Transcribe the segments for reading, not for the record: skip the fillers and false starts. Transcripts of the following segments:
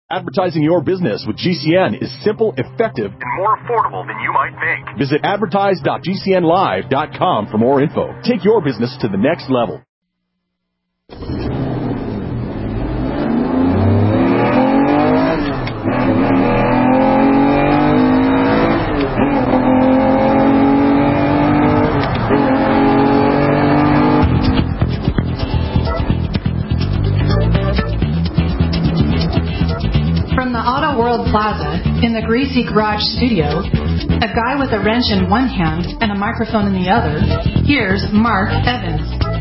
Advertising your business with GCN is simple, effective, and more affordable than you might think. Visit advertise.gcnlive.com for more info. Take your business to the next level. Plaza in the Greasy Garage studio, a guy with a wrench in one hand and a microphone in the other, here's Mark Evans.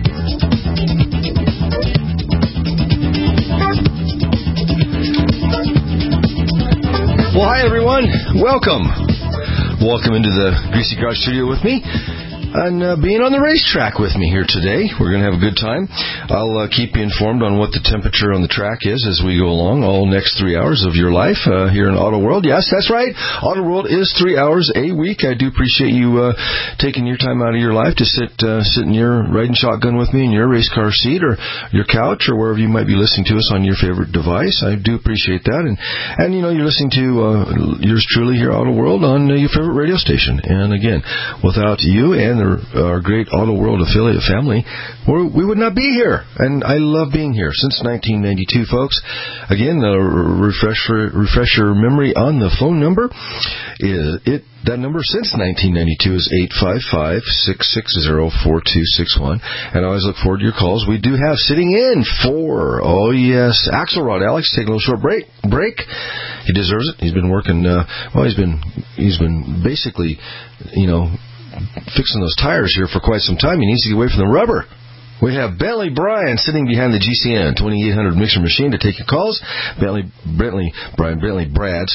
Well, hi everyone. Welcome into the Greasy Garage studio with me. And being on the racetrack with me here today. We're going to have a good time. I'll keep you informed on what the temperature on the track is as we go along all next 3 hours of your life here in Auto World. Yes, that's right. Auto World is 3 hours a week. I do appreciate you taking your time out of your life to sit in your riding shotgun with me in your race car seat or your couch or wherever you might be listening to us on your favorite device. I do appreciate that. And you know, you're listening to yours truly here, Auto World, on your favorite radio station. And again, without you and our great Auto World affiliate family, we would not be here. And I love being here since 1992, folks. Again, refresher memory on the phone number. That number since 1992 is 855-660-4261. And I always look forward to your calls. We do have sitting in for, Axelrod Alex, taking a little short break. He deserves it. He's been working, he's been basically, fixing those tires here for quite some time. He needs to get away from the rubber. We have Bentley Bryan sitting behind the GCN 2800 mixer machine to take your calls. Bentley Brad,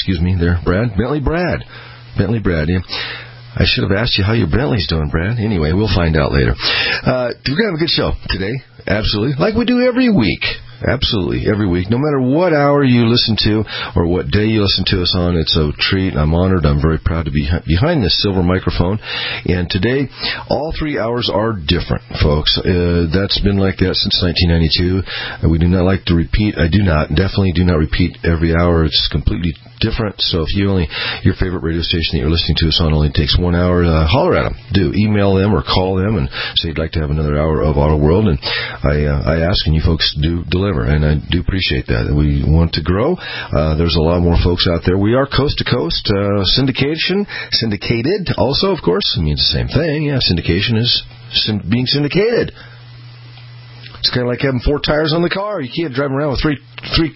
yeah. I should have asked you how your Bentley's doing, Brad. Anyway, we'll find out later. We're going to have a good show today. Absolutely. Like we do every week. Absolutely, every week. No matter what hour you listen to or what day you listen to us on, it's a treat. I'm honored. I'm very proud to be behind this silver microphone. And today, all 3 hours are different, folks. That's been like that since 1992. We do not like to repeat. Definitely do not repeat every hour. It's completely different. So if your favorite radio station that you're listening to us on only takes 1 hour, holler at them. Email them or call them and say you'd like to have another hour of Auto World. And I ask, and you folks do deliver. And I do appreciate that. We want to grow. There's a lot more folks out there. We are coast to coast. Syndicated also, of course. It means the same thing. Yeah, syndication is being syndicated. It's kind of like having 4 tires on the car. You can't drive around with three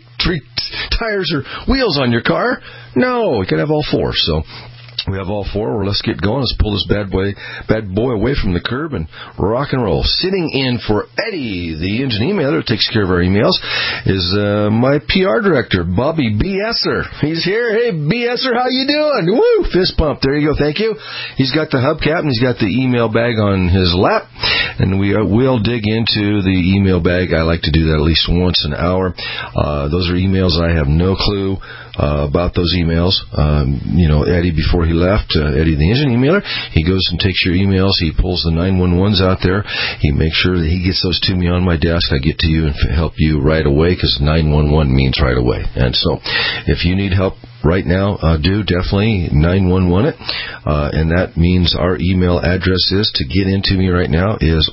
tires or wheels on your car. No, you can have all 4. So we have all 4. Well, let's get going. Let's pull this bad boy away from the curb and rock and roll. Sitting in for Eddie, the engine emailer who takes care of our emails, is my PR director, Bobby B. Esser. He's here. Hey, B. Esser, how you doing? Woo! Fist pump. There you go. Thank you. He's got the hubcap and he's got the email bag on his lap. And we'll dig into the email bag. I like to do that at least once an hour. Those are emails I have no clue about those emails. Eddie, before he left, Eddie the engine emailer, he goes and takes your emails. He pulls the 911s out there. He makes sure that he gets those to me on my desk. I get to you and help you right away because 911 means right away. And so if you need help right now, do definitely 911 it. And that means our email address is, to get into me right now, is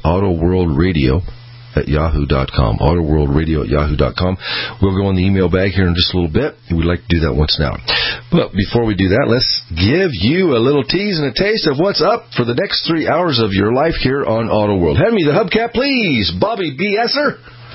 autoworldradio@yahoo.com. autoworldradio@yahoo.com. We'll go in the email bag here in just a little bit. We'd like to do that once an hour. But before we do that, let's give you a little tease and a taste of what's up for the next 3 hours of your life here on Auto World. Hand me the hubcap, please. Bobby B. Esser,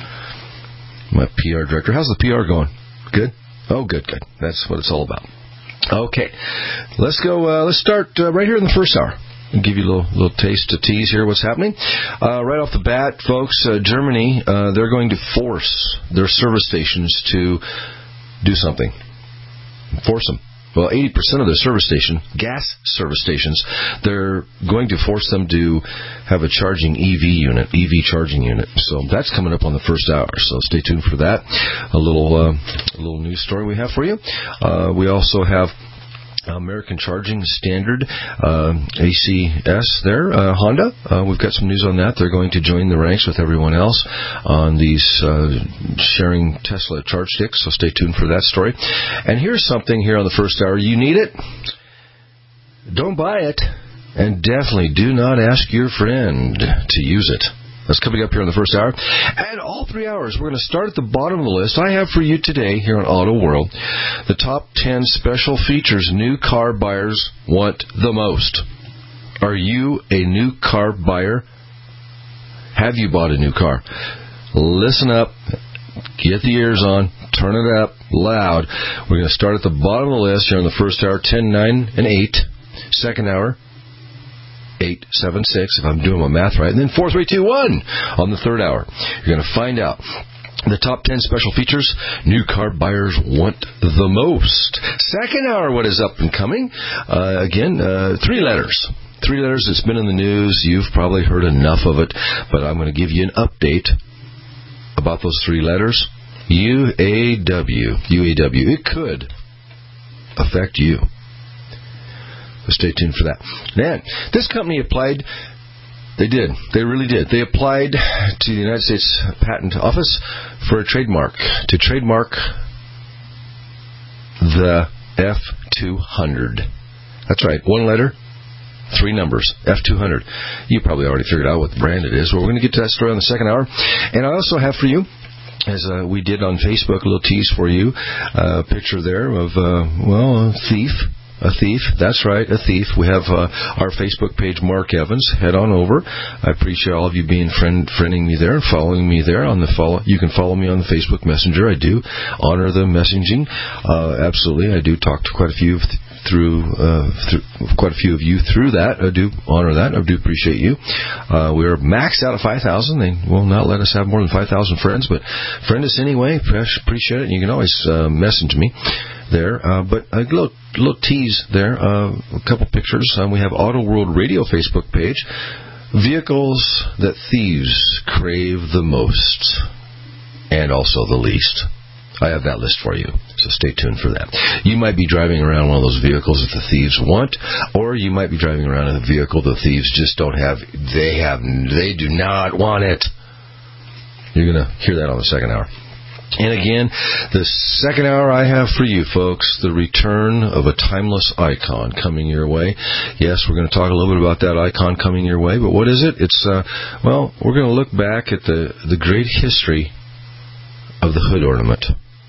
my PR director. How's the PR going? Good? Oh, good. That's what it's all about. Okay. Let's go. Let's start right here in the first hour. I'll give you a little taste to tease here what's happening. Right off the bat, folks, Germany, they're going to force their service stations to do something. Force them. Well, 80% of their gas service stations, they're going to force them to have a charging EV charging unit. So that's coming up on the first hour. So stay tuned for that. A little news story we have for you. We also have American Charging Standard, ACS there, Honda. We've got some news on that. They're going to join the ranks with everyone else on these sharing Tesla charge sticks, so stay tuned for that story. And here's something here on the first hour. You need it? Don't buy it. And definitely do not ask your friend to use it. That's coming up here in the first hour. And all 3 hours, we're going to start at the bottom of the list. I have for you today here on Auto World the top 10 special features new car buyers want the most. Are you a new car buyer? Have you bought a new car? Listen up. Get the ears on. Turn it up loud. We're going to start at the bottom of the list here on the first hour, 10, 9, and 8. Second hour, 8, 7, 6, if I'm doing my math right. And then 4, 3, 2, 1 on the third hour. You're going to find out the top 10 special features new car buyers want the most. Second hour, what is up and coming? Again, 3 letters. 3 letters. It's been in the news. You've probably heard enough of it. But I'm going to give you an update about those 3 letters. UAW. UAW. It could affect you. So stay tuned for that. Then, this company applied. They did. They really did. They applied to the United States Patent Office for a trademark. To trademark the F200. That's right. 1 letter, 3 numbers. F200. You probably already figured out what brand it is. Well, we're going to get to that story on the second hour. And I also have for you, as we did on Facebook, a little tease for you, a picture there of, a thief. A thief. That's right, a thief. We have our Facebook page, Mark Evans. Head on over. I appreciate all of you being friending me there and following me there. You can follow me on the Facebook Messenger. I do honor the messaging. Absolutely. I do talk to quite a few through quite a few of you through that. I do honor that. I do appreciate you. We're maxed out at 5,000. They will not let us have more than 5,000 friends, but friend us anyway. Appreciate it. And you can always message me there. But a little tease there. A couple pictures. We have Auto World Radio Facebook page. Vehicles that thieves crave the most and also the least. I have that list for you, so stay tuned for that. You might be driving around one of those vehicles that the thieves want, or you might be driving around in a vehicle the thieves just don't have. They do not want it. You're going to hear that on the second hour. And again, the second hour I have for you, folks, the return of a timeless icon coming your way. Yes, we're going to talk a little bit about that icon coming your way, but what is it? It's, we're going to look back at the great history of the hood ornament.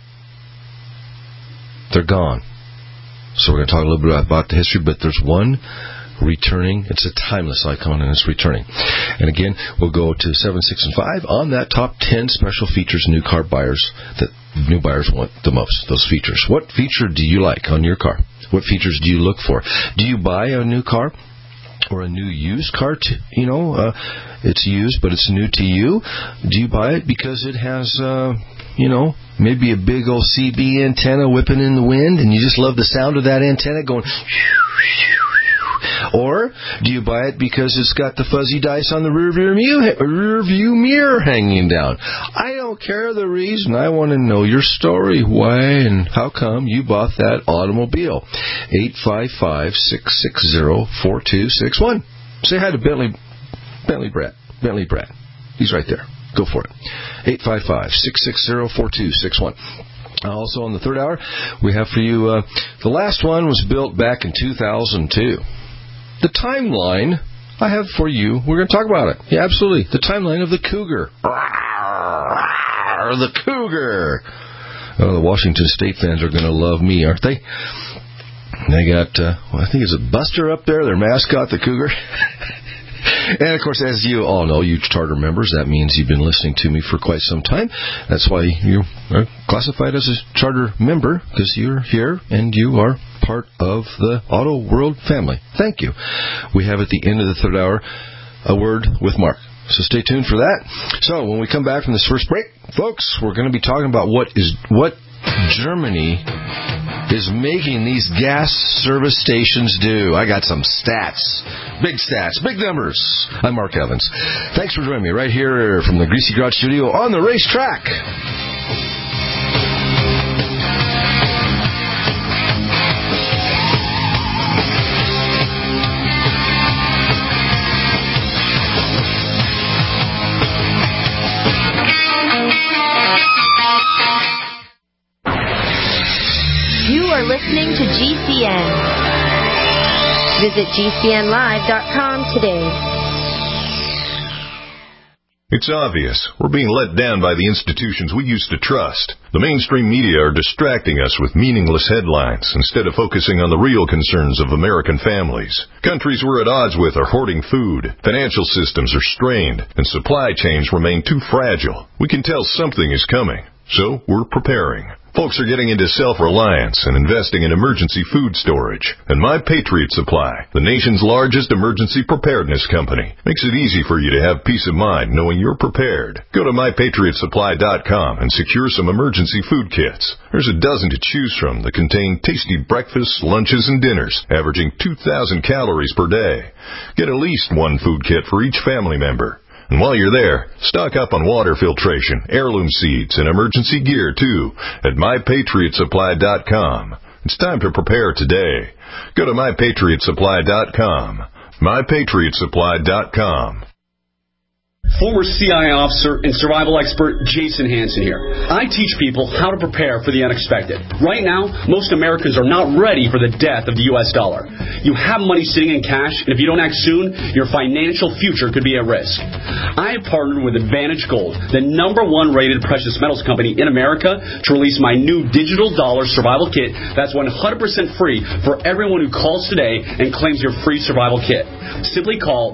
They're gone. So we're going to talk a little bit about the history, but there's one returning. It's a timeless icon, and it's returning. And again, we'll go to 7, 6, and 5 on that top 10 special features new buyers want the most, those features. What feature do you like on your car? What features do you look for? Do you buy a new car? Or a new used car, it's used, but it's new to you. Do you buy it because it has, maybe a big old CB antenna whipping in the wind, and you just love the sound of that antenna going... Or do you buy it because it's got the fuzzy dice on the rear view mirror hanging down? I don't care the reason. I want to know your story. Why and how come you bought that automobile? 855-660-4261. Say hi to Bentley Brad. He's right there. Go for it. 855-660-4261. Also on the third hour, we have for you, the last one was built back in 2002. The timeline I have for you, we're going to talk about it. Yeah, absolutely. The timeline of the Cougar. The Cougar. Oh, the Washington State fans are going to love me, aren't they? They got, I think it's a Buster up there, their mascot, the Cougar. And, of course, as you all know, you charter members, that means you've been listening to me for quite some time. That's why you are classified as a charter member, because you're here and you are part of the Auto World family. Thank you. We have at the end of the third hour a word with Mark. So stay tuned for that. So when we come back from this first break, folks, we're going to be talking about what Germany is making these gas service stations do. I got some stats, big numbers. I'm Mark Evans. Thanks for joining me right here from the Greasy Garage Studio on the racetrack. You are listening to GCN. Visit GCNlive.com today. It's obvious. We're being let down by the institutions we used to trust. The mainstream media are distracting us with meaningless headlines instead of focusing on the real concerns of American families. Countries we're at odds with are hoarding food, financial systems are strained, and supply chains remain too fragile. We can tell something is coming, so we're preparing. Folks are getting into self-reliance and investing in emergency food storage. And My Patriot Supply, the nation's largest emergency preparedness company, makes it easy for you to have peace of mind knowing you're prepared. Go to MyPatriotSupply.com and secure some emergency food kits. There's a dozen to choose from that contain tasty breakfasts, lunches, and dinners, averaging 2,000 calories per day. Get at least one food kit for each family member. And while you're there, stock up on water filtration, heirloom seeds, and emergency gear, too, at MyPatriotSupply.com. It's time to prepare today. Go to MyPatriotSupply.com. MyPatriotSupply.com. Former CIA officer and survival expert Jason Hansen here. I teach people how to prepare for the unexpected. Right now, most Americans are not ready for the death of the U.S. dollar. You have money sitting in cash, and if you don't act soon, your financial future could be at risk. I have partnered with Advantage Gold, the #1 rated precious metals company in America, to release my new digital dollar survival kit that's 100% free for everyone who calls today and claims your free survival kit. Simply call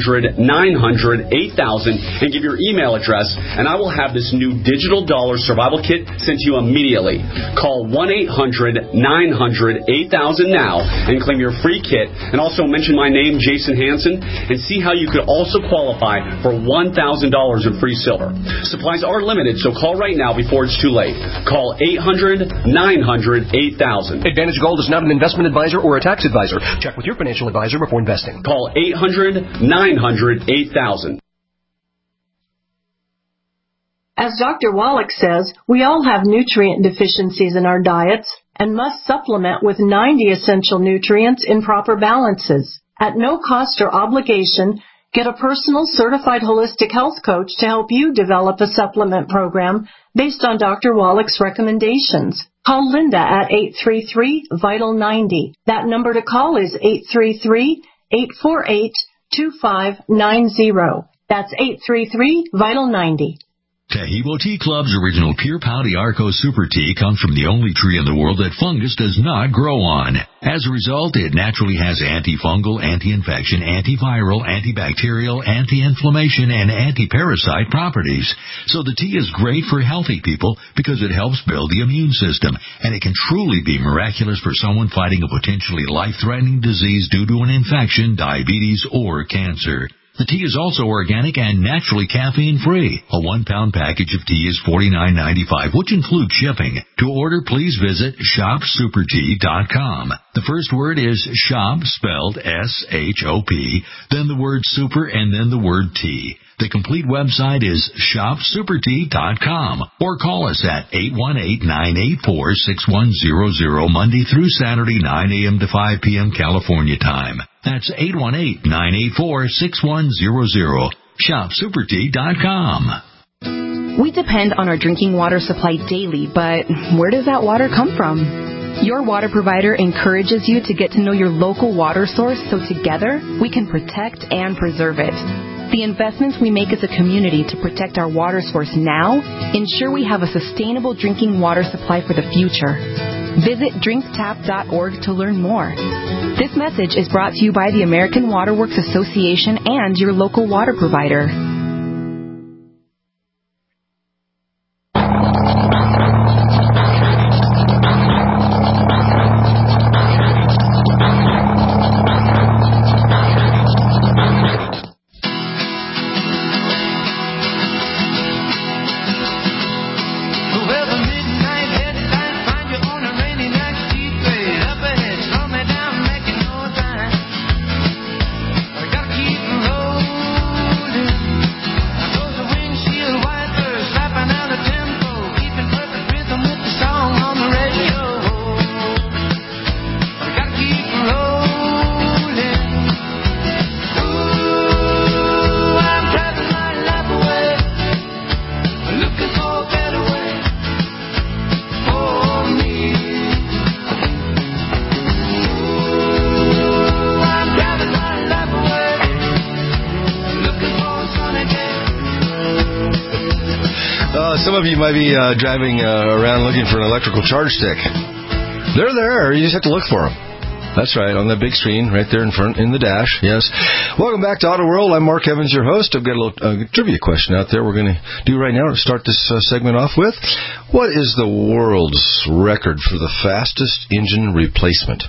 800-900-8000 and give your email address, and I will have this new digital dollar survival kit sent to you immediately. Call 1-800-900-8000 now and claim your free kit, and also mention my name, Jason Hansen, and see how you could also qualify for $1,000 in free silver. Supplies are limited, so call right now before it's too late. Call 800-900-8000. Advantage Gold is not an investment advisor or a tax advisor. Check with your financial advisor before investing. Call 800-900-8000. As Dr. Wallach says, we all have nutrient deficiencies in our diets and must supplement with 90 essential nutrients in proper balances. At no cost or obligation, get a personal certified holistic health coach to help you develop a supplement program based on Dr. Wallach's recommendations. Call Linda at 833-VITAL-90. That number to call is 833-848-2590. That's 833-VITAL-90. Taheebo Tea Club's original Pure Pau d'Arco Super Tea comes from the only tree in the world that fungus does not grow on. As a result, it naturally has antifungal, anti-infection, antiviral, antibacterial, anti-inflammation, and anti-parasite properties. So the tea is great for healthy people because it helps build the immune system, and it can truly be miraculous for someone fighting a potentially life-threatening disease due to an infection, diabetes, or cancer. The tea is also organic and naturally caffeine-free. A 1-pound package of tea is $49.95, which includes shipping. To order, please visit shopsupertea.com. The first word is shop, spelled S-H-O-P, then the word super, and then the word tea. The complete website is shopsupertea.com, or call us at 818-984-6100 Monday through Saturday, 9 a.m. to 5 p.m. California time. That's 818-984-6100. shopsupertea.com. We depend on our drinking water supply daily, but where does that water come from? Your water provider encourages you to get to know your local water source so together we can protect and preserve it. The investments we make as a community to protect our water source now ensure we have a sustainable drinking water supply for the future. Visit drinktap.org to learn more. This message is brought to you by the American Water Works Association and your local water provider. Keep rolling. some of you might be driving around looking for an electrical charge stick. They're there. You just have to look for them. That's right, on that big screen right there in front in the dash. Yes. Welcome back to Auto World. I'm Mark Evans, your host. I've got a little trivia question out there we're going to do right now to start this segment off with. What is the world's record for the fastest engine replacement?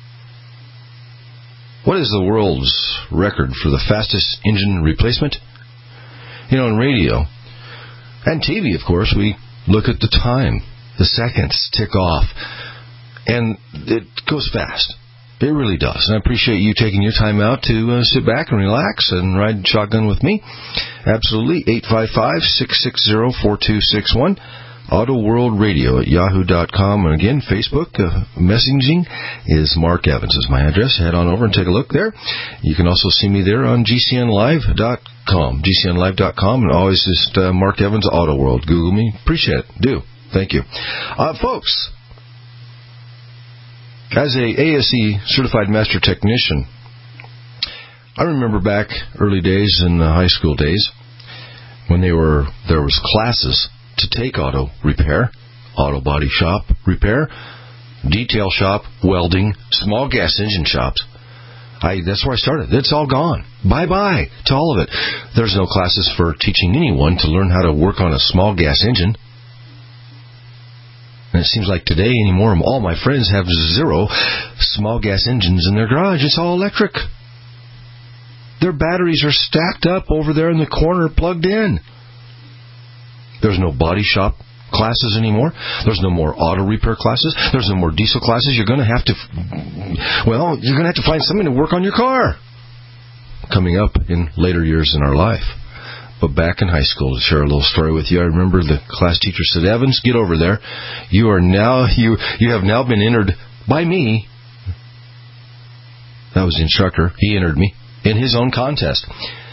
What is the world's record for the fastest engine replacement? You know, in radio and TV, of course, we look at the time. The seconds tick off. And it goes fast. It really does. And I appreciate you taking your time out to sit back and relax and ride shotgun with me. Absolutely. 855-660-4261. Auto World Radio at yahoo.com. And again, Facebook messaging is Mark Evans is my address. Head on over and take a look there. You can also see me there on GCNlive.com. GCNlive.com. And always just Mark Evans Auto World. Google me. Appreciate it. Do. Thank you. Folks, as a ASE certified master technician, I remember back early days in the high school days when there was classes to take auto repair, auto body shop repair, detail shop, welding, small gas engine shops. That's where I started. It's all gone. Bye-bye to all of it. There's no classes for teaching anyone to learn how to work on a small gas engine. And it seems like today anymore, all my friends have 0 small gas engines in their garage. It's all electric. Their batteries are stacked up over there in the corner, plugged in. There's no body shop classes anymore. There's no more auto repair classes. There's no more diesel classes. You're going to have to find something to work on your car coming up in later years in our life. But back in high school, to share a little story with you, I remember the class teacher said, "Evans, get over there. You have now been entered by me." That was the instructor. He entered me in his own contest.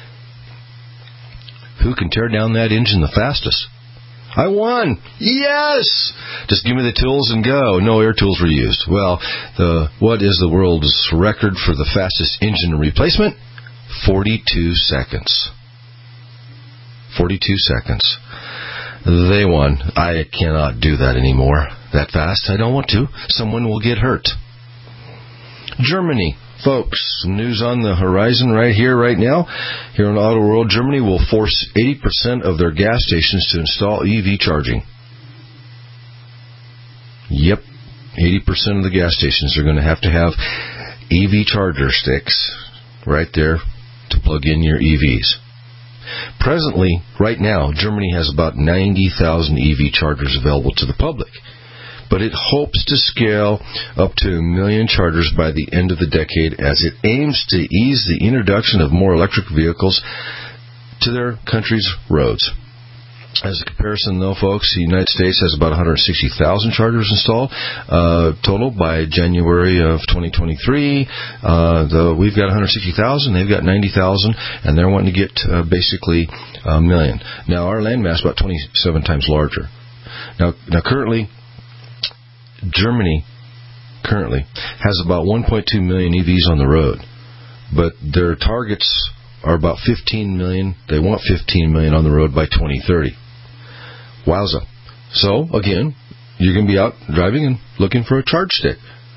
Who can tear down that engine the fastest? I won. Yes! Just give me the tools and go. No air tools were used. Well, what is the world's record for the fastest engine replacement? 42 seconds. 42 seconds. They won. I cannot do that anymore. That fast. I don't want to. Someone will get hurt. Germany. Folks, news on the horizon right here, right now. Here in Auto World, Germany will force 80% of their gas stations to install EV charging. Yep. 80% of the gas stations are going to have EV charger sticks right there to plug in your EVs. Presently, right now, Germany has about 90,000 EV chargers available to the public, but it hopes to scale up to 1 million chargers by the end of the decade as it aims to ease the introduction of more electric vehicles to their country's roads. As a comparison, though, folks, the United States has about 160,000 chargers installed total by January of 2023. We've got 160,000, they've got 90,000, and they're wanting to get basically 1 million. Now, our landmass is about 27 times larger. Now, currently, Germany has about 1.2 million EVs on the road, but their targets are about 15 million. They want 15 million on the road by 2030. Wowza. So, again, you're going to be out driving and looking for a charge stick.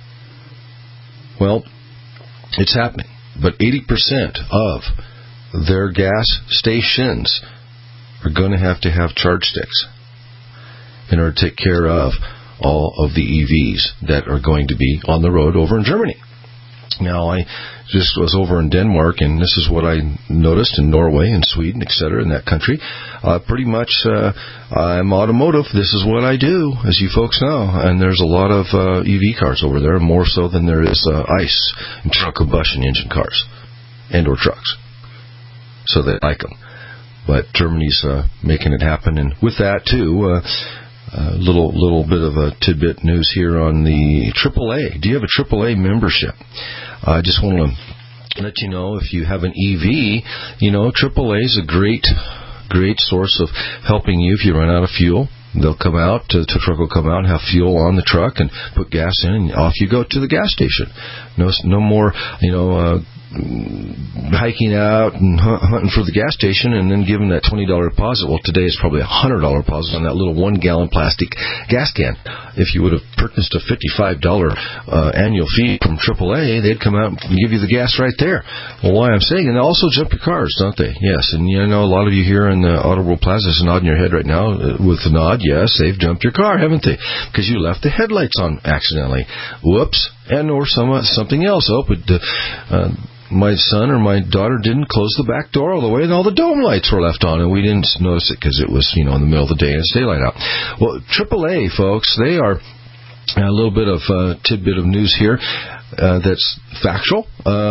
Well, it's happening. But 80% of their gas stations are going to have charge sticks in order to take care of all of the EVs that are going to be on the road over in Germany. Now, I just was over in Denmark, and this is what I noticed in Norway and Sweden, etc., in that country. Pretty much, I'm automotive. This is what I do, as you folks know. And there's a lot of EV cars over there, more so than there is ICE, internal combustion engine cars, and/or trucks. So they like them. But Germany's making it happen. And with that, too, little bit of a tidbit news here on the AAA. Do you have a AAA membership? I just want to let you know, if you have an EV, AAA is a great source of helping you if you run out of fuel. They'll come out, the truck will come out and have fuel on the truck and put gas in, and off you go to the gas station. No more, hiking out and hunting for the gas station and then giving that $20 deposit. Well, today it's probably a $100 deposit on that little 1-gallon plastic gas can. If you would have purchased a $55 annual fee from AAA, they'd come out and give you the gas right there. Well, why I'm saying, and they also jump your cars, don't they? Yes, and you know, a lot of you here in the Auto World Plaza is nodding your head right now with a nod. Yes, they've jumped your car, haven't they? Because you left the headlights on accidentally. Whoops. And or something else. Oh, but my son or my daughter didn't close the back door all the way, and all the dome lights were left on, and we didn't notice it because it was, in the middle of the day and it's daylight out. Well, AAA, folks, they are a little bit of tidbit of news here that's factual.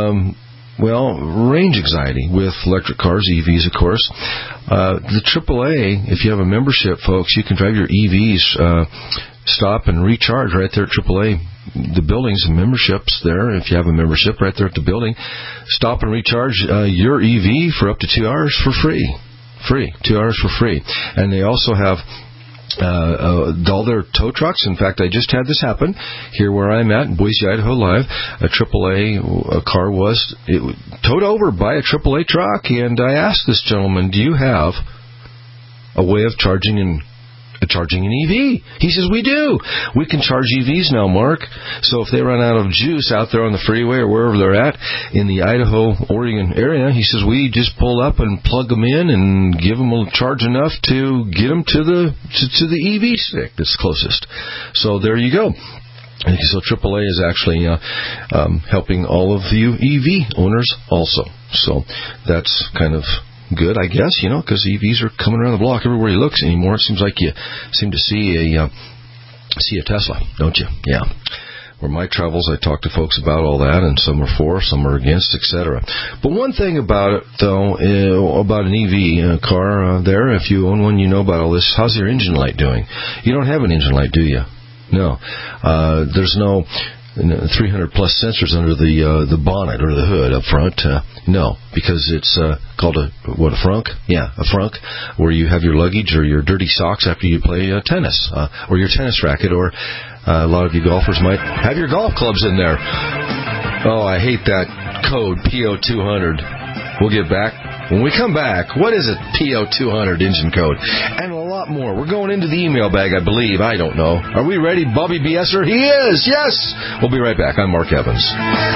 Range anxiety with electric cars, EVs, of course. The AAA, if you have a membership, folks, you can drive your EVs, stop and recharge right there at AAA. The buildings and memberships there, if you have a membership right there at the building, stop and recharge your EV for up to 2 hours for free. 2 hours for free. And they also have all their tow trucks. In fact, I just had this happen here where I'm at in Boise, Idaho Live. A AAA car was towed over by a AAA truck, and I asked this gentleman, do you have a way of charging an EV? He says, we do. We can charge EVs now, Mark. So if they run out of juice out there on the freeway or wherever they're at in the Idaho, Oregon area, he says, we just pull up and plug them in and give them a charge enough to get them to the EV stick that's closest. So there you go. So AAA is actually helping all of you EV owners also. So that's kind of good, I guess, because EVs are coming around the block everywhere you look anymore. It seems like you seem to see a Tesla, don't you? Yeah. Where my travels, I talk to folks about all that, and some are for, some are against, etc. But one thing about it, though, about an EV car there, if you own one, you know about all this. How's your engine light doing? You don't have an engine light, do you? No. There's no 300 plus sensors under the bonnet or the hood up front. No, because it's called a frunk? Yeah, a frunk, where you have your luggage or your dirty socks after you play tennis, or your tennis racket, or a lot of you golfers might have your golf clubs in there. Oh, I hate that code, PO200. We'll get back. When we come back, what is it, PO200 engine code? And a lot more. We're going into the email bag, I believe. I don't know. Are we ready, Bobby BSer? He is! Yes! We'll be right back. I'm Mark Evans.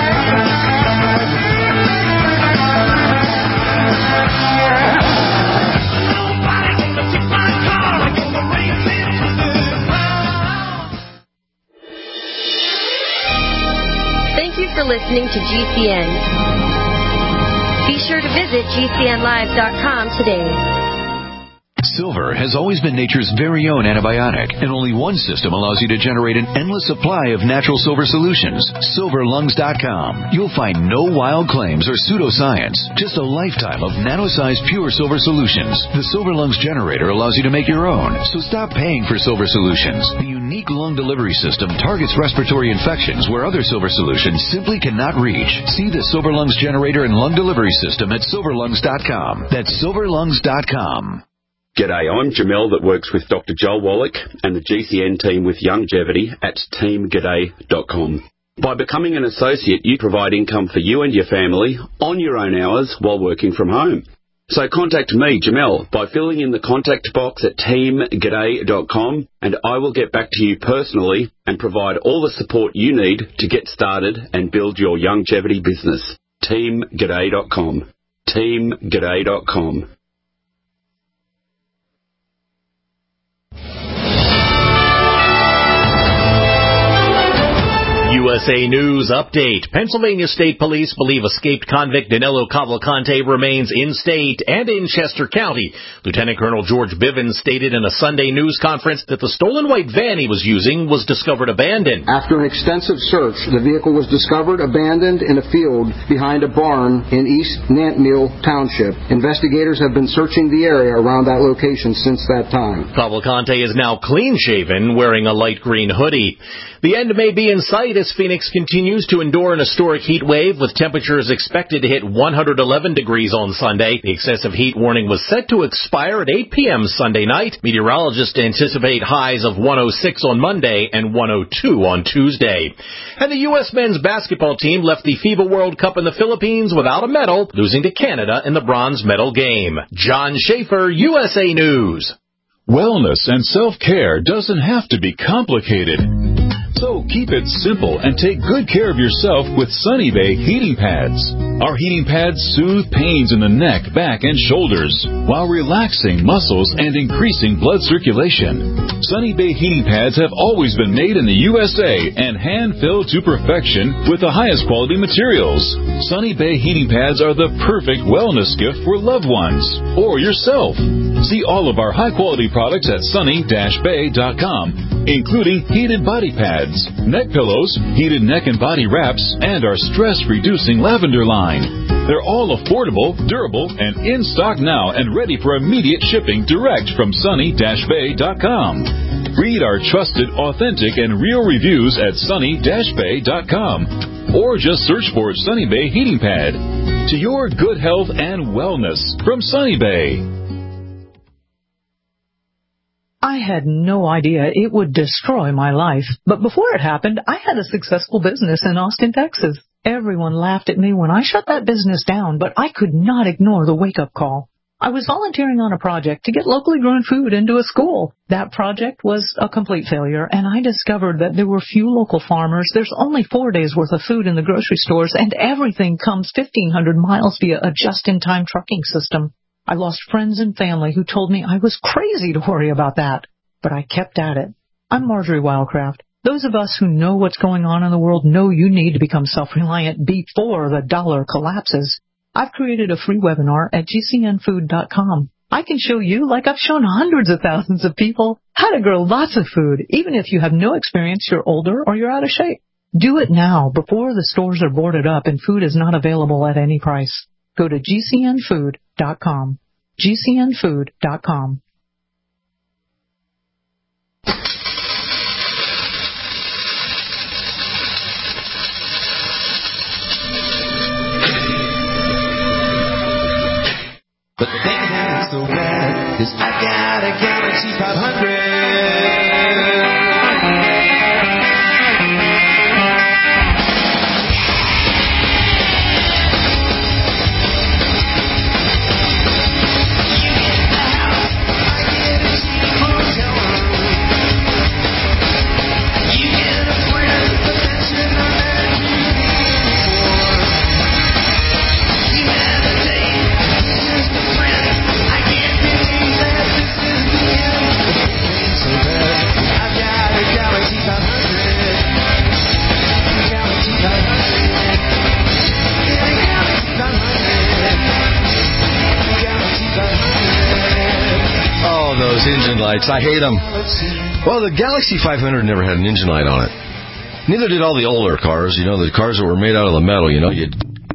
Thank you for listening to GCN. Be sure to visit GCNlive.com today. Silver has always been nature's very own antibiotic, and only one system allows you to generate an endless supply of natural silver solutions. SilverLungs.com. You'll find no wild claims or pseudoscience, just a lifetime of nano-sized pure silver solutions. The Silver Lungs generator allows you to make your own, so stop paying for silver solutions. The unique lung delivery system targets respiratory infections where other silver solutions simply cannot reach. See the Silver Lungs generator and lung delivery system at SilverLungs.com. That's SilverLungs.com. G'day, I'm Jamel that works with Dr. Joel Wallach and the GCN team with Longevity at teamg'day.com. By becoming an associate, you provide income for you and your family on your own hours while working from home. So contact me, Jamel, by filling in the contact box at teamg'day.com, and I will get back to you personally and provide all the support you need to get started and build your longevity business. teamg'day.com. teamg'day.com. USA News Update. Pennsylvania State Police believe escaped convict Danilo Cavalcante remains in state and in Chester County. Lieutenant Colonel George Bivens stated in a Sunday news conference that the stolen white van he was using was discovered abandoned. After an extensive search, the vehicle was discovered abandoned in a field behind a barn in East Nantmeal Township. Investigators have been searching the area around that location since that time. Cavalcante is now clean-shaven, wearing a light green hoodie. The end may be in sight as Phoenix continues to endure an historic heat wave with temperatures expected to hit 111 degrees on Sunday. The excessive heat warning was set to expire at 8 p.m. Sunday night. Meteorologists anticipate highs of 106 on Monday and 102 on Tuesday. And the U.S. men's basketball team left the FIBA World Cup in the Philippines without a medal, losing to Canada in the bronze medal game. John Schaefer, USA News. Wellness and self-care doesn't have to be complicated. So keep it simple and take good care of yourself with Sunny Bay heating pads. Our heating pads soothe pains in the neck, back, and shoulders while relaxing muscles and increasing blood circulation. Sunny Bay heating pads have always been made in the USA and hand-filled to perfection with the highest quality materials. Sunny Bay heating pads are the perfect wellness gift for loved ones or yourself. See all of our high-quality products at sunny-bay.com, including heated body pads, neck pillows, heated neck and body wraps, and our stress-reducing lavender line. They're all affordable, durable, and in stock now and ready for immediate shipping direct from sunny-bay.com. Read our trusted, authentic, and real reviews at sunny-bay.com, or just search for Sunny Bay Heating Pad. To your good health and wellness from Sunny Bay. I had no idea it would destroy my life, but before it happened, I had a successful business in Austin, Texas. Everyone laughed at me when I shut that business down, but I could not ignore the wake-up call. I was volunteering on a project to get locally grown food into a school. That project was a complete failure, and I discovered that there were few local farmers. There's only 4 days' worth of food in the grocery stores, and everything comes 1,500 miles via a just-in-time trucking system. I lost friends and family who told me I was crazy to worry about that, but I kept at it. I'm Marjorie Wildcraft. Those of us who know what's going on in the world know you need to become self-reliant before the dollar collapses. I've created a free webinar at gcnfood.com. I can show you, like I've shown hundreds of thousands of people, how to grow lots of food, even if you have no experience, you're older, or you're out of shape. Do it now, before the stores are boarded up and food is not available at any price. Go to gcnfood.com. gcnfood.com. But the thing that's so bad is I got a Galaxy 500. Engine lights. I hate them. Well, the Galaxy 500 never had an engine light on it. Neither did all the older cars. You know, the cars that were made out of the metal, you know, you'd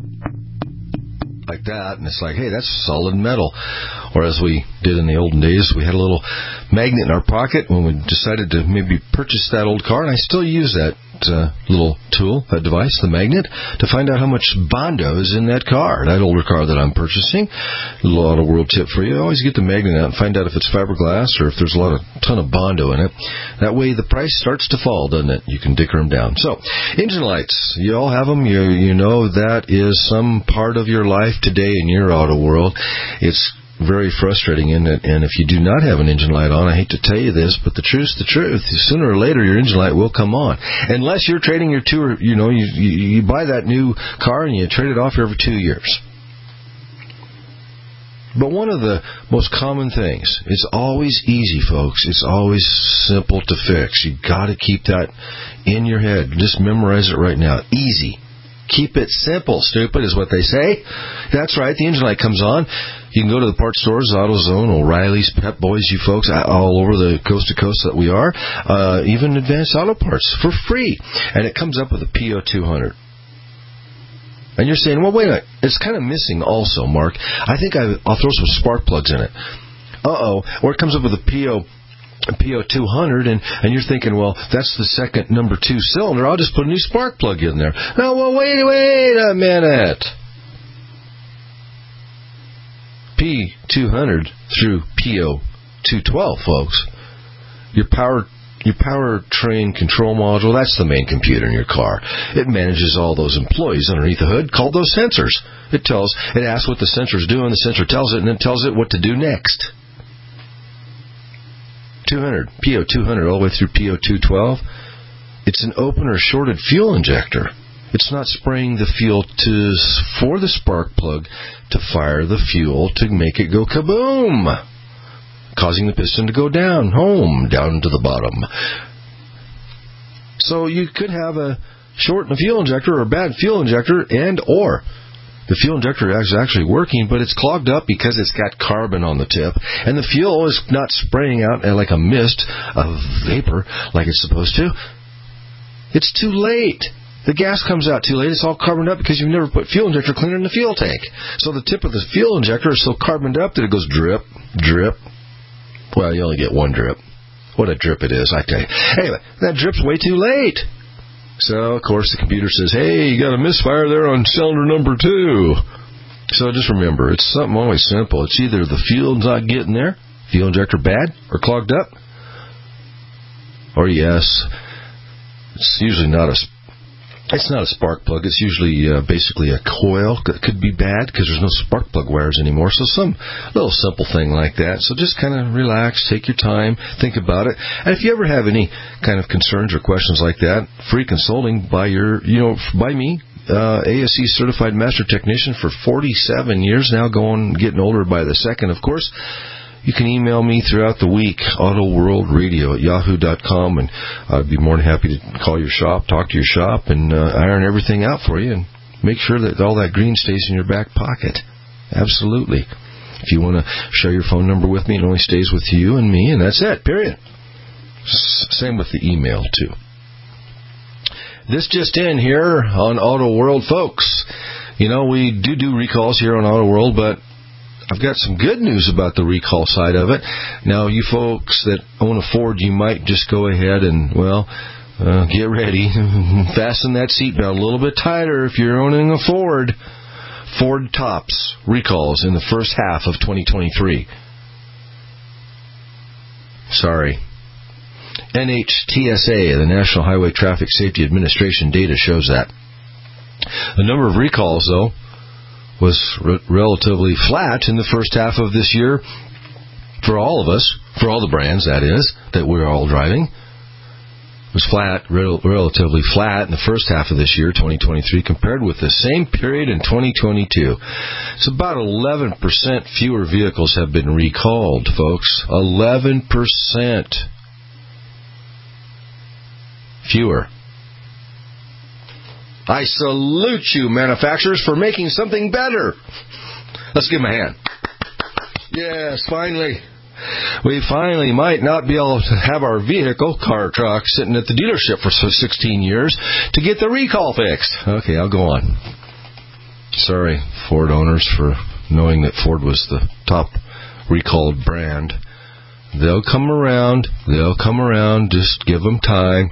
like that, and it's like, hey, that's solid metal. Or as we did in the olden days, we had a little magnet in our pocket when we decided to maybe purchase that old car, and I still use that little tool, that device, the magnet, to find out how much Bondo is in that car, that older car that I'm purchasing. A little auto world tip for you. Always get the magnet out and find out if it's fiberglass or if there's a ton of Bondo in it. That way the price starts to fall, doesn't it? You can dicker them down. So, engine lights. You all have them. You know that is some part of your life today in your auto world. It's very frustrating, and if you do not have an engine light on, I hate to tell you this, but the truth, sooner or later your engine light will come on. Unless you're trading your you buy that new car and you trade it off every 2 years. But one of the most common things, it's always easy, folks. It's always simple to fix. You got to keep that in your head. Just memorize it right now. Easy. Keep it simple, stupid, is what they say. That's right, the engine light comes on. You can go to the parts stores, AutoZone, O'Reilly's, Pep Boys, you folks, all over the coast to coast that we are, even Advanced Auto Parts, for free. And it comes up with a PO200. And you're saying, well, wait a minute, it's kind of missing also, Mark. I think I'll throw some spark plugs in it. Or it comes up with a PO PO200, and you're thinking, well, that's the second number 2 cylinder. I'll just put a new spark plug in there. No, well, wait a minute. P200 through PO212, folks. Your powertrain control module, that's the main computer in your car. It manages all those employees underneath the hood called those sensors. It asks what the sensor's doing, the sensor tells it, and then tells it what to do next. PO200 all the way through PO212. It's an open or shorted fuel injector. It's not spraying the fuel for the spark plug to fire the fuel to make it go kaboom, causing the piston to go down to the bottom. So you could have a short in a fuel injector or a bad fuel injector, or the fuel injector is actually working, but it's clogged up because it's got carbon on the tip, and the fuel is not spraying out like a mist of vapor like it's supposed to. It's too late. The gas comes out too late. It's all carboned up because you've never put fuel injector cleaner in the fuel tank. So the tip of the fuel injector is so carboned up that it goes drip, drip. Well, you only get one drip. What a drip it is, I tell you. Anyway, that drip's way too late. So, of course, the computer says, hey, you got a misfire there on cylinder number 2. So just remember, it's something always simple. It's either the fuel's not getting there, fuel injector bad or clogged up, or yes, it's usually not a spark plug. It's usually basically a coil that could be bad because there's no spark plug wires anymore. So some little simple thing like that. So just kind of relax, take your time, think about it. And if you ever have any kind of concerns or questions like that, free consulting by me, ASE Certified Master Technician for 47 years now, getting older by the second, of course. You can email me throughout the week, autoworldradio@yahoo.com, and I'd be more than happy to call your shop, talk to your shop, and iron everything out for you and make sure that all that green stays in your back pocket. Absolutely. If you want to share your phone number with me, it only stays with you and me, and that's it, period. Same with the email, too. This just in here on Auto World, folks. We do recalls here on Auto World, but I've got some good news about the recall side of it. Now, you folks that own a Ford, you might just go ahead and, get ready. Fasten that seatbelt a little bit tighter if you're owning a Ford. Ford tops recalls in the first half of 2023. Sorry. NHTSA, the National Highway Traffic Safety Administration data shows that. The number of recalls, though, was relatively flat in the first half of this year for all of us, for all the brands, that is, that we're all driving. It was flat, relatively flat in the first half of this year, 2023, compared with the same period in 2022. It's about 11% fewer vehicles have been recalled, folks. 11% fewer. I salute you, manufacturers, for making something better. Let's give them a hand. Yes, finally. We finally might not be able to have our vehicle, car, truck, sitting at the dealership for 16 years to get the recall fixed. Okay, I'll go on. Sorry, Ford owners, for knowing that Ford was the top recalled brand. They'll come around. Just give them time.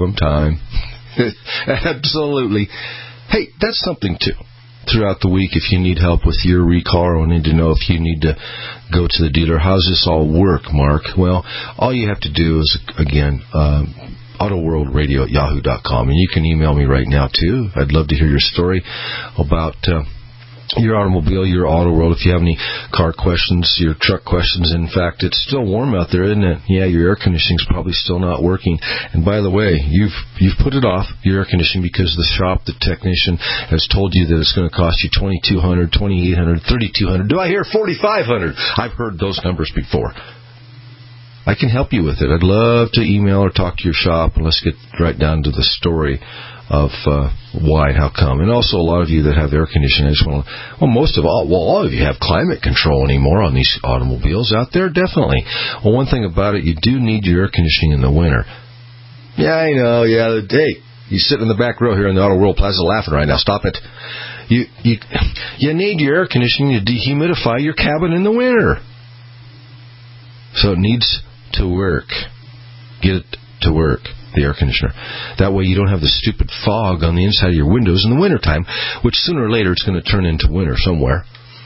Absolutely. Hey, that's something too. Throughout the week, if you need help with your recall or need to know if you need to go to the dealer, how does this all work, Mark? Well, all you have to do is, again, autoworldradio@yahoo.com, and you can email me right now too. I'd love to hear your story about your automobile, your Auto World. If you have any car questions, your truck questions. In fact, it's still warm out there, isn't it? Yeah, your air conditioning's probably still not working. And by the way, you've put it off, your air conditioning, because the shop, the technician, has told you that it's going to cost you $2,200, $2,800, $3,200. Do I hear $4,500? I've heard those numbers before. I can help you with it. I'd love to email or talk to your shop, and let's get right down to the story of why and how come. And also, a lot of you that have air conditioning, I just want to, all of you have climate control anymore on these automobiles out there, definitely. Well, one thing about it, you do need your air conditioning in the winter. Yeah, I know, yeah. Hey, you sit in the back row here in the Auto World Plaza laughing right now. Stop it. You need your air conditioning to dehumidify your cabin in the winter. So it needs to work. Get it to work, the air conditioner. That way you don't have the stupid fog on the inside of your windows in the wintertime, which sooner or later it's going to turn into winter somewhere.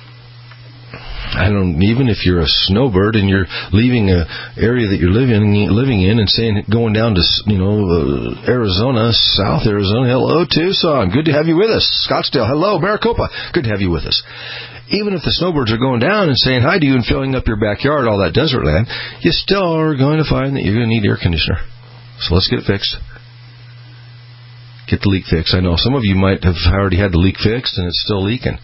Even if you're a snowbird and you're leaving an area that you're living in and going down to, Arizona, South Arizona, hello, Tucson, good to have you with us. Scottsdale, hello, Maricopa, good to have you with us. Even if the snowbirds are going down and saying hi to you and filling up your backyard, all that desert land, you still are going to find that you're going to need air conditioner. So let's get it fixed. Get the leak fixed. I know some of you might have already had the leak fixed and it's still leaking.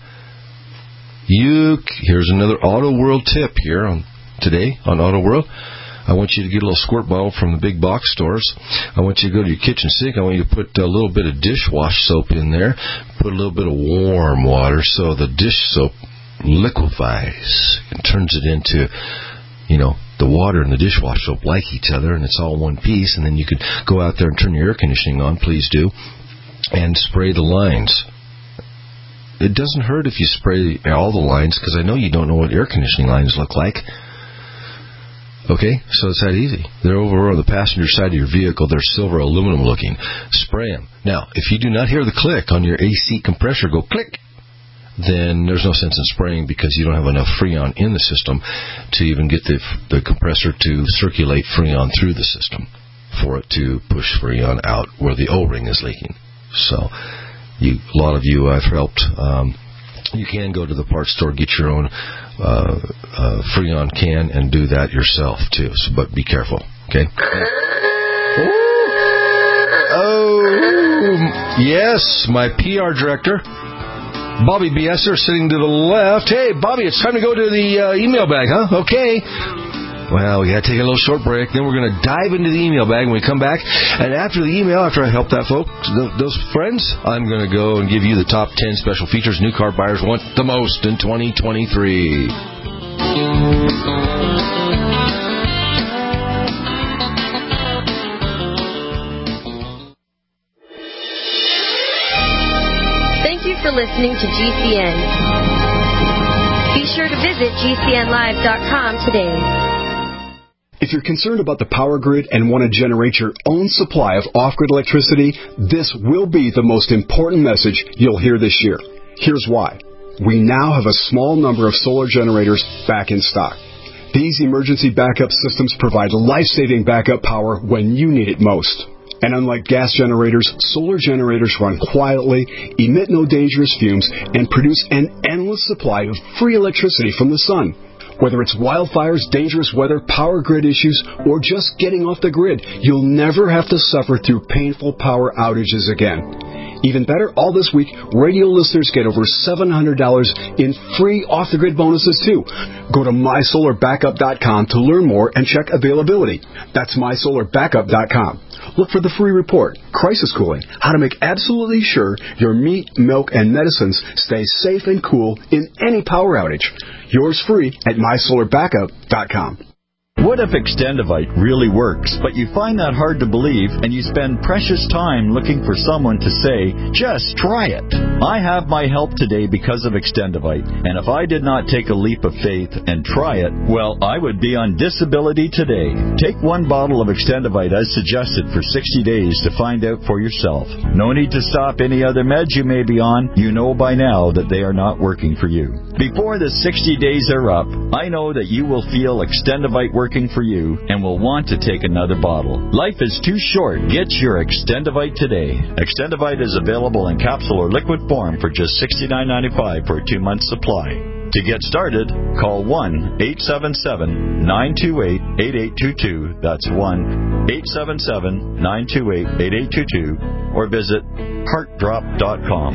Here's another Auto World tip here today on Auto World. I want you to get a little squirt bottle from the big box stores. I want you to go to your kitchen sink. I want you to put a little bit of dishwash soap in there. Put a little bit of warm water so the dish soap liquefies and turns it into, the water and the dishwash soap like each other, and it's all one piece. And then you could go out there and turn your air conditioning on, please do, and spray the lines. It doesn't hurt if you spray all the lines, because I know you don't know what air conditioning lines look like. Okay, so it's that easy. They're over on the passenger side of your vehicle. They're silver aluminum looking. Spray them. Now, if you do not hear the click on your AC compressor go click, then there's no sense in spraying, because you don't have enough Freon in the system to even get the compressor to circulate Freon through the system for it to push Freon out where the O-ring is leaking. So a lot of you I've helped. You can go to the parts store, get your own Freon can, and do that yourself too. So, but be careful, okay? Oh, yes, my PR director, Bobby BSer, sitting to the left. Hey, Bobby, it's time to go to the email bag, huh? Okay. Well, we got to take a little short break. Then we're going to dive into the email bag when we come back. And after the email, after I help those friends, I'm going to go and give you the top 10 special features new car buyers want the most in 2023. Thank you for listening to GCN. Be sure to visit GCNlive.com today. If you're concerned about the power grid and want to generate your own supply of off-grid electricity, this will be the most important message you'll hear this year. Here's why. We now have a small number of solar generators back in stock. These emergency backup systems provide life-saving backup power when you need it most. And unlike gas generators, solar generators run quietly, emit no dangerous fumes, and produce an endless supply of free electricity from the sun. Whether it's wildfires, dangerous weather, power grid issues, or just getting off the grid, you'll never have to suffer through painful power outages again. Even better, all this week, radio listeners get over $700 in free off-the-grid bonuses, too. Go to MySolarBackup.com to learn more and check availability. That's MySolarBackup.com. Look for the free report, Crisis Cooling, how to make absolutely sure your meat, milk, and medicines stay safe and cool in any power outage. Yours free at MySolarBackup.com. What if Extendivite really works, but you find that hard to believe and you spend precious time looking for someone to say, just try it? I have my help today because of Extendivite, and if I did not take a leap of faith and try it, well, I would be on disability today. Take one bottle of Extendivite as suggested for 60 days to find out for yourself. No need to stop any other meds you may be on. You know by now that they are not working for you. Before the 60 days are up, I know that you will feel Extendivite working for you and will want to take another bottle. Life is too short. Get your Extendivite today. Extendivite is available in capsule or liquid form for just $69.95 for a 2-month supply. To get started, call 1-877-928-8822. That's 1-877-928-8822 or visit heartdrop.com.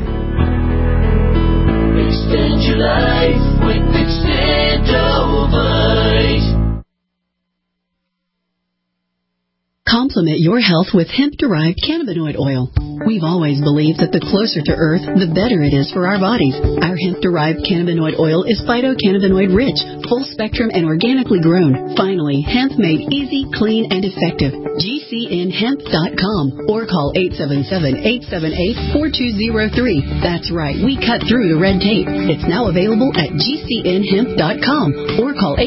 Extend your life with Extendivite. Complement your health with hemp-derived cannabinoid oil. We've always believed that the closer to Earth, the better it is for our bodies. Our hemp-derived cannabinoid oil is phytocannabinoid-rich, full-spectrum, and organically grown. Finally, hemp made easy, clean, and effective. GCNhemp.com or call 877-878-4203. That's right, we cut through the red tape. It's now available at GCNhemp.com or call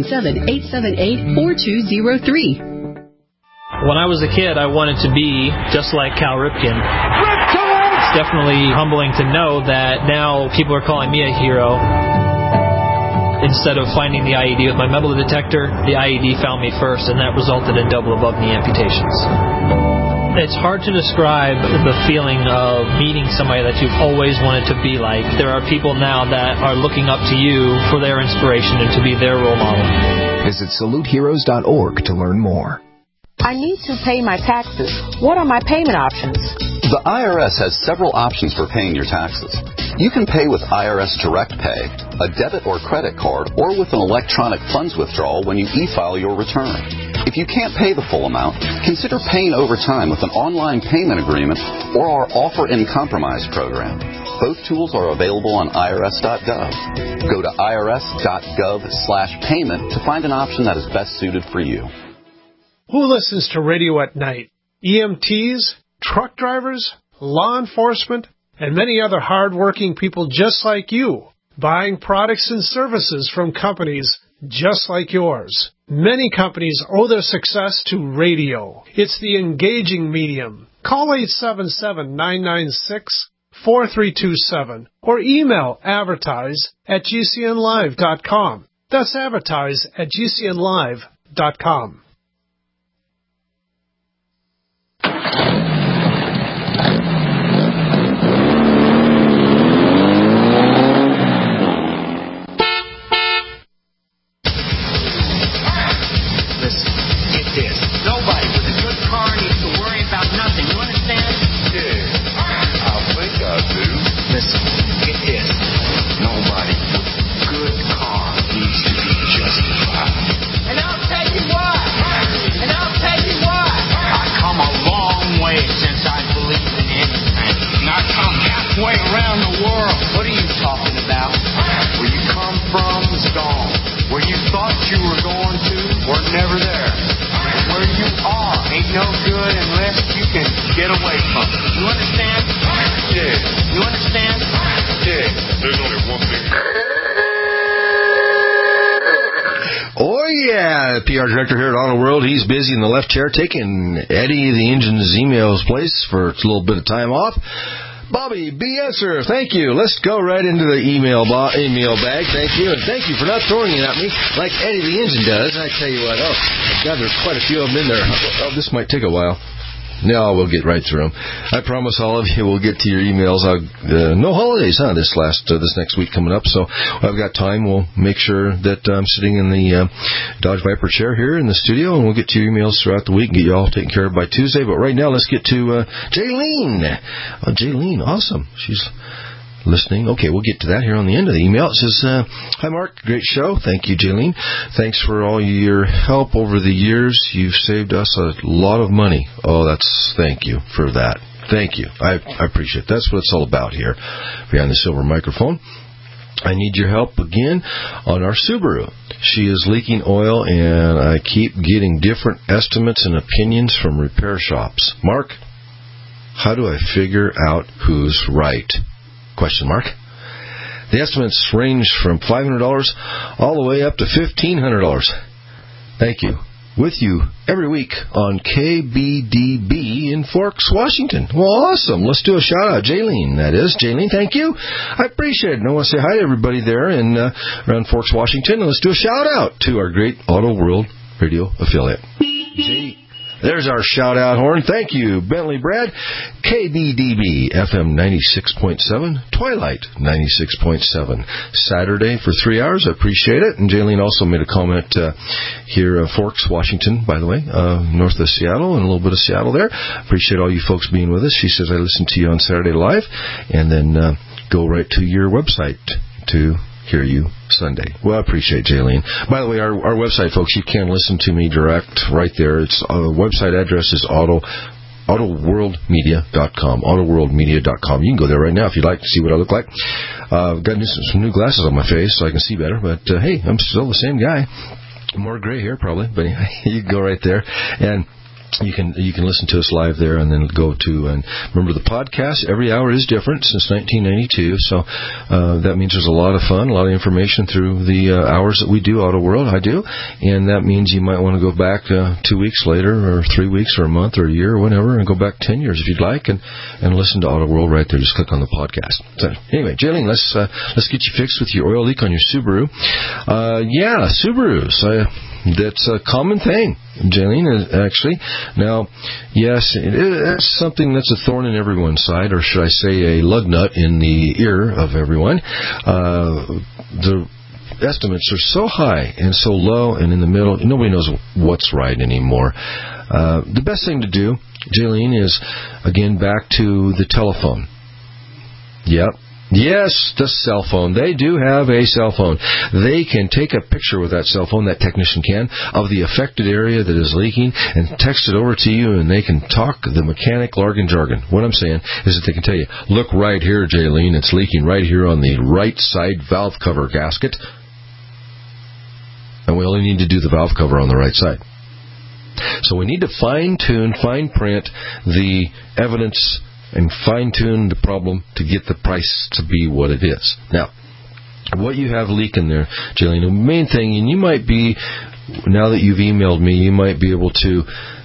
877-878-4203. When I was a kid, I wanted to be just like Cal Ripken. It's definitely humbling to know that now people are calling me a hero. Instead of finding the IED with my metal detector, the IED found me first, and that resulted in double above-knee amputations. It's hard to describe the feeling of meeting somebody that you've always wanted to be like. There are people now that are looking up to you for their inspiration and to be their role model. Visit SaluteHeroes.org to learn more. I need to pay my taxes. What are my payment options? The IRS has several options for paying your taxes. You can pay with IRS Direct Pay, a debit or credit card, or with an electronic funds withdrawal when you e-file your return. If you can't pay the full amount, consider paying over time with an online payment agreement or our Offer in Compromise program. Both tools are available on irs.gov. Go to irs.gov/payment to find an option that is best suited for you. Who listens to radio at night? EMTs, truck drivers, law enforcement, and many other hard-working people just like you, buying products and services from companies just like yours. Many companies owe their success to radio. It's the engaging medium. Call 877-996-4327 or email advertise@gcnlive.com. That's advertise@gcnlive.com. PR director here at Auto World. He's busy in the left chair taking Eddie the Engine's email's place for a little bit of time off. Bobby BSer, thank you. Let's go right into the email bag. Thank you. And thank you for not throwing it at me like Eddie the Engine does. I tell you what, oh, God, there's quite a few of them in there. Oh, this might take a while. No, we'll get right through them. I promise all of you will get to your emails. No holidays, this next week coming up. So I've got time. We'll make sure that I'm sitting in the Dodge Viper chair here in the studio, and we'll get to your emails throughout the week and get you all taken care of by Tuesday. But right now, let's get to Jaylene. Jaylene, awesome. She's listening. Okay, we'll get to that here on the end of the email. It says, hi, Mark. Great show. Thank you, Jaylene. Thanks for all your help over the years. You've saved us a lot of money. Oh, thank you for that. Thank you. I appreciate it. That's what it's all about here behind the silver microphone. I need your help again on our Subaru. She is leaking oil, and I keep getting different estimates and opinions from repair shops. Mark, how do I figure out who's right? Question mark. The estimates range from $500 all the way up to $1,500. Thank you. With you every week on KBDB in Forks, Washington. Well, awesome. Let's do a shout-out. Jaylene, that is. Jaylene, thank you. I appreciate it. I want to say hi to everybody there around Forks, Washington. And let's do a shout-out to our great Auto World Radio affiliate. There's our shout-out horn. Thank you, Bentley Brad. KBDB, FM 96.7, Twilight 96.7. Saturday for 3 hours. I appreciate it. And Jaylene also made a comment here, Forks, Washington, by the way, north of Seattle, and a little bit of Seattle there. Appreciate all you folks being with us. She says, I listen to you on Saturday Live, and then go right to your website to hear you Sunday. Well, I appreciate Jaylene. By the way, our website, folks, you can listen to me direct right there. Its website address is AutoWorldMedia.com. AutoWorldMedia.com. You can go there right now if you'd like to see what I look like. I've got some new glasses on my face so I can see better. But, hey, I'm still the same guy. More gray hair, probably. But you can go right there. And you can listen to us live there, and then go to, and remember the podcast every hour is different since 1992, so that means there's a lot of fun, a lot of information through the hours that we do Auto World. I do, and that means you might want to go back 2 weeks later, or 3 weeks, or a month, or a year, or whatever, and go back 10 years if you'd like, and listen to Auto World right there. Just click on the podcast. So anyway, Jaylene, let's get you fixed with your oil leak on your Subaru. Subarus. That's a common thing, Jaylene, actually. Now, yes, it's something that's a thorn in everyone's side, or should I say a lug nut in the ear of everyone. The estimates are so high and so low and in the middle, nobody knows what's right anymore. The best thing to do, Jaylene, is, again, back to the telephone. Yep. Yes, the cell phone. They do have a cell phone. They can take a picture with that cell phone, that technician can, of the affected area that is leaking and text it over to you, and they can talk the mechanic jargon. What I'm saying is that they can tell you, look right here, Jaylene, it's leaking right here on the right side valve cover gasket. And we only need to do the valve cover on the right side. So we need to fine-tune, fine-print the evidence and fine-tune the problem to get the price to be what it is. Now, what you have leaking there, Jaylene, the main thing, and you might be, now that you've emailed me, you might be able to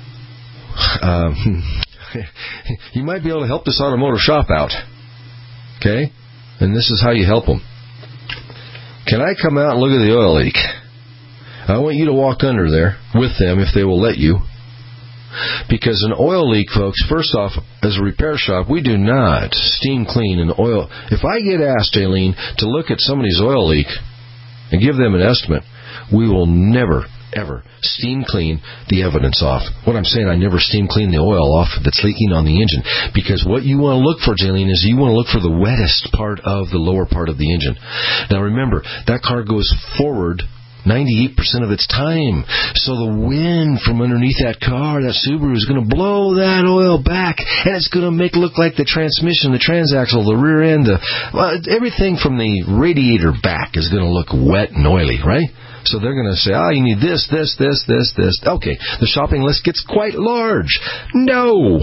help this automotive shop out. Okay? And this is how you help them. Can I come out and look at the oil leak? I want you to walk under there with them if they will let you. Because an oil leak, folks, first off, as a repair shop, we do not steam clean an oil. If I get asked, Jaylene, to look at somebody's oil leak and give them an estimate, we will never, ever steam clean the evidence off. What I'm saying, I never steam clean the oil off that's leaking on the engine. Because what you want to look for, Jaylene, is you want to look for the wettest part of the lower part of the engine. Now remember, that car goes forward 98% of its time. So the wind from underneath that car, that Subaru, is going to blow that oil back, and it's going to make it look like the transmission, the transaxle, the rear end, everything from the radiator back is going to look wet and oily, right? So they're going to say, you need this. Okay, the shopping list gets quite large. No!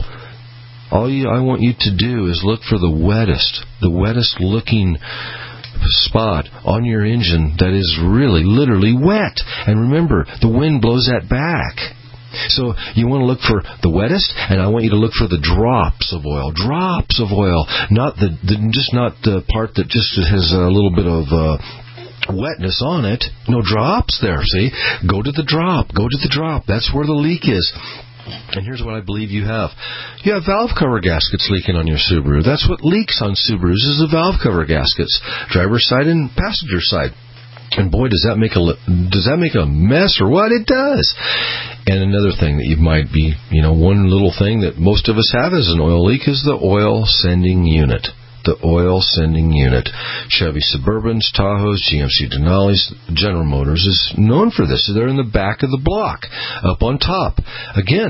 I want you to do is look for the wettest looking spot on your engine that is really, literally wet. And remember, the wind blows that back. So you want to look for the wettest, and I want you to look for the drops of oil. Drops of oil, not the part that just has a little bit of wetness on it. No drops there. See, go to the drop. That's where the leak is. And here's what I believe you have. You have valve cover gaskets leaking on your Subaru. That's what leaks on Subarus is the valve cover gaskets, driver's side and passenger side. And boy, does that make a mess or what? It does. And another thing that you might be, one little thing that most of us have as an oil leak is the oil sending unit. The oil sending unit. Chevy Suburbans, Tahoes, GMC Denali's, General Motors is known for this. They're in the back of the block, up on top. Again,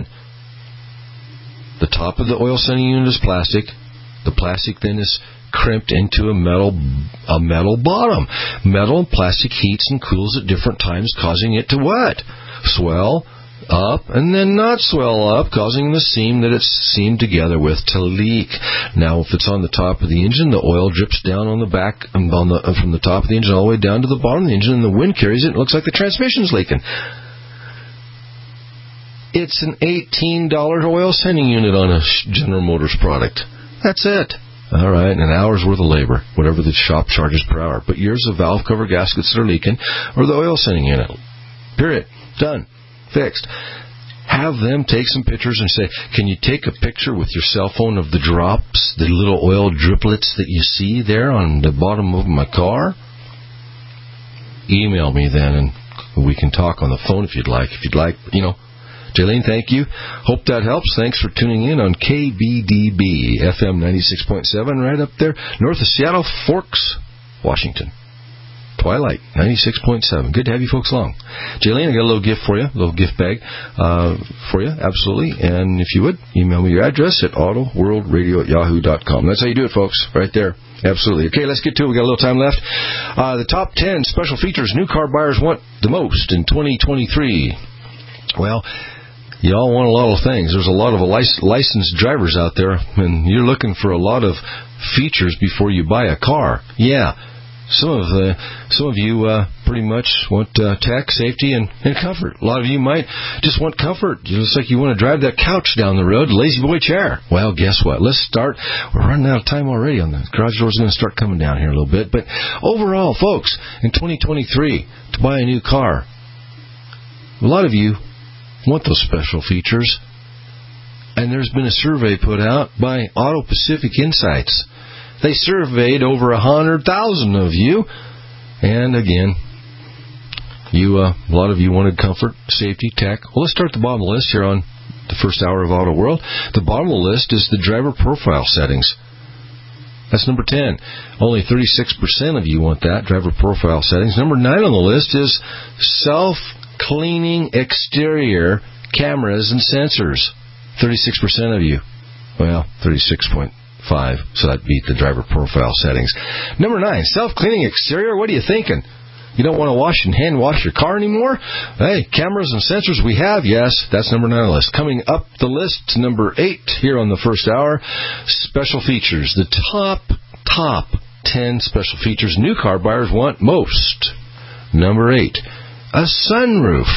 the top of the oil sending unit is plastic. The plastic then is crimped into a metal bottom. Metal and plastic heats and cools at different times, causing it to what? Swell up and then not swell up, causing the seam that it's seamed together with to leak. Now, if it's on the top of the engine, the oil drips down on the back, from the top of the engine all the way down to the bottom of the engine, and the wind carries it. It looks like the transmission's leaking. It's an $18 oil sending unit on a General Motors product. That's it. All right, an hour's worth of labor, whatever the shop charges per hour. But yours are valve cover gaskets that are leaking, or the oil sending unit. Period. Done. Fixed. Have them take some pictures and say, can you take a picture with your cell phone of the drops, the little oil driplets that you see there on the bottom of my car? Email me then, and we can talk on the phone if you'd like. Jaylene, thank you. Hope that helps. Thanks for tuning in on KBDB, FM 96.7, right up there, north of Seattle, Forks, Washington. Twilight, 96.7. Good to have you folks along. Jaylene, I got a little gift for you, a little gift bag for you, absolutely. And if you would, email me your address at autoworldradio@yahoo.com. That's how you do it, folks, right there. Absolutely. Okay, let's get to it. We got a little time left. The top 10 special features new car buyers want the most in 2023. Well, you all want a lot of things. There's a lot of licensed drivers out there, and you're looking for a lot of features before you buy a car. Yeah, some of you pretty much want tech, safety, and comfort. A lot of you might just want comfort, just like you want to drive that couch down the road, lazy boy chair. Well, guess what? Let's start. We're running out of time already. On the garage door's going to start coming down here a little bit. But overall, folks, in 2023, to buy a new car, a lot of you want those special features. And there's been a survey put out by Auto Pacific Insights. They surveyed over 100,000 of you. And again, a lot of you wanted comfort, safety, tech. Well, let's start at the bottom of the list here on the first hour of Auto World. The bottom of the list is the driver profile settings. That's number 10. Only 36% of you want that, driver profile settings. Number 9 on the list is self-cleaning exterior cameras and sensors. 36% of you. Well, 36.5. So that beat the driver profile settings. Number 9, self-cleaning exterior. What are you thinking? You don't want to wash and hand wash your car anymore? Hey, cameras and sensors we have. Yes, that's number 9 on the list. Coming up the list, number 8 here on the first hour, special features. The top 10 special features new car buyers want most. Number 8, a sunroof.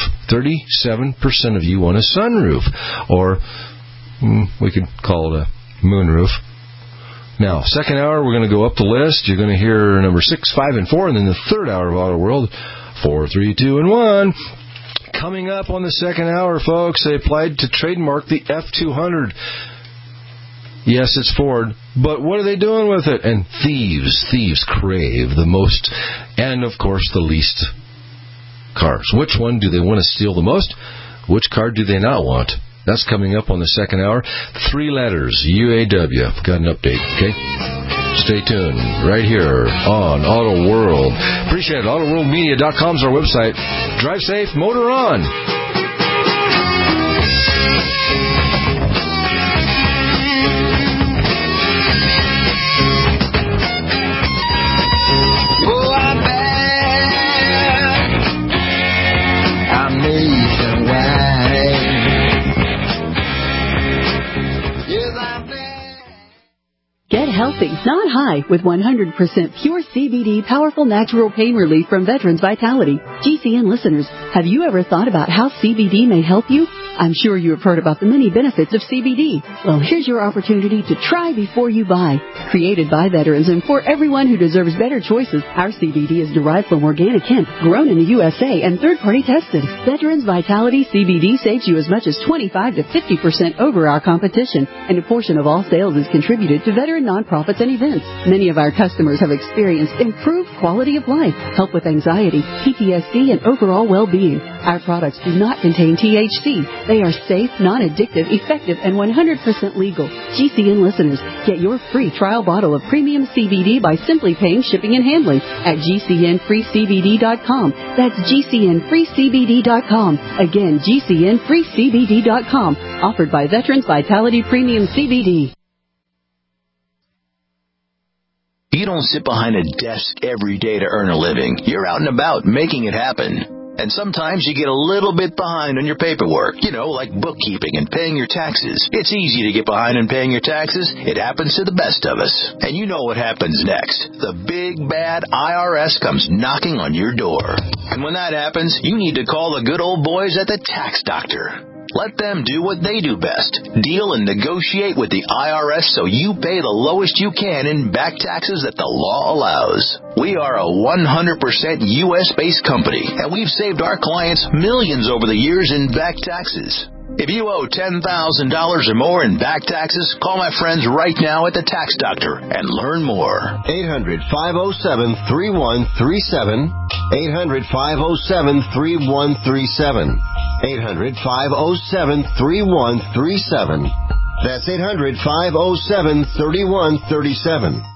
37% of you want a sunroof. Or we could call it a moonroof. Now, second hour, we're going to go up the list. You're going to hear number 6, 5, and 4, and then the third hour of Auto World, 4, 3, 2, and 1. Coming up on the second hour, folks, they applied to trademark the F200. Yes, it's Ford, but what are they doing with it? And thieves crave the most, and of course, the least cars. Which one do they want to steal the most? Which car do they not want? That's coming up on the second hour. 3 letters, UAW. Got an update, okay? Stay tuned right here on Auto World. Appreciate it. AutoWorldMedia.com is our website. Drive safe, motor on. Get healthy, not high, with 100% pure CBD powerful natural pain relief from Veterans Vitality. GCN listeners, have you ever thought about how CBD may help you? I'm sure you have heard about the many benefits of CBD. Well, here's your opportunity to try before you buy. Created by veterans and for everyone who deserves better choices, our CBD is derived from organic hemp, grown in the USA, and third-party tested. Veterans Vitality CBD saves you as much as 25 to 50% over our competition, and a portion of all sales is contributed to veteran nonprofits and events. Many of our customers have experienced improved quality of life, help with anxiety, PTSD, and overall well-being. Our products do not contain THC. They are safe, non-addictive, effective, and 100% legal. GCN listeners, get your free trial bottle of premium CBD by simply paying shipping and handling at GCNFreeCBD.com. That's GCNFreeCBD.com. Again, GCNFreeCBD.com. Offered by Veterans Vitality Premium CBD. You don't sit behind a desk every day to earn a living. You're out and about making it happen. And sometimes you get a little bit behind on your paperwork, like bookkeeping and paying your taxes. It's easy to get behind on paying your taxes. It happens to the best of us. And you know what happens next. The big, bad IRS comes knocking on your door. And when that happens, you need to call the good old boys at the Tax Doctor. Let them do what they do best. Deal and negotiate with the IRS so you pay the lowest you can in back taxes that the law allows. We are a 100% U.S.-based company, and we've saved our clients millions over the years in back taxes. If you owe $10,000 or more in back taxes, call my friends right now at the Tax Doctor and learn more. 800-507-3137. 800-507-3137. 800-507-3137. That's 800-507-3137.